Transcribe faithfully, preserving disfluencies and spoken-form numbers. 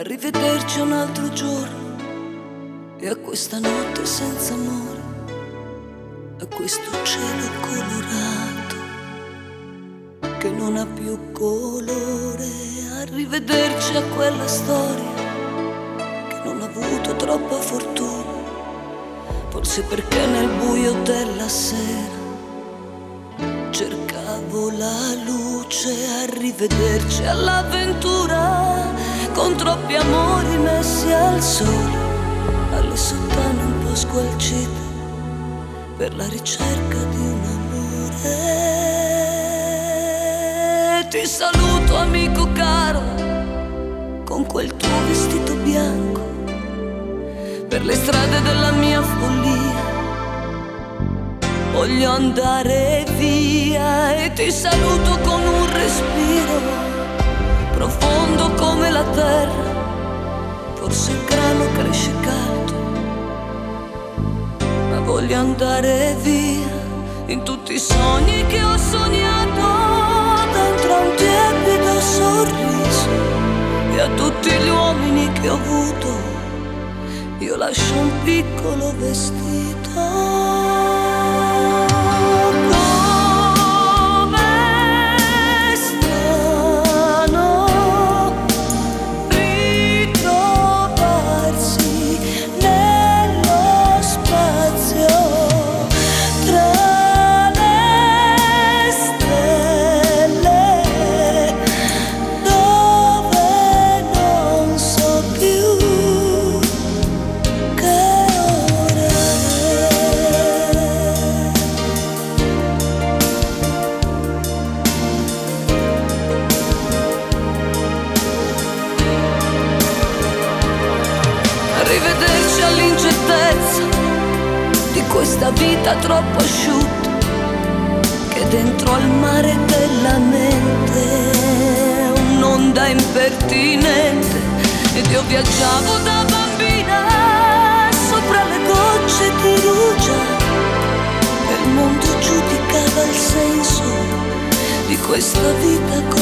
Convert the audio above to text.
Arrivederci un altro giorno e a questa notte senza amore, a questo cielo colorato che non ha più colore. Arrivederci a quella storia che non ha avuto troppa fortuna, forse perché nel buio della sera cercavo la luce. Arrivederci all'avventura con troppi amori messi al sole, alle sottane un po' squalcite per la ricerca di un amore. Ti saluto amico caro con quel tuo vestito bianco per le strade della mia follia. Voglio andare via e ti saluto con un respiro profondo come la terra, forse il grano cresce caldo, ma voglio andare via in tutti i sogni che ho sognato, dentro a un tiepido sorriso, e a tutti gli uomini che ho avuto io lascio un piccolo vestito. Arrivederci all'incertezza di questa vita troppo asciutta, che dentro al mare della mente è un'onda impertinente. Ed io viaggiavo da bambina sopra le gocce di rugia e il mondo giudicava il senso di questa vita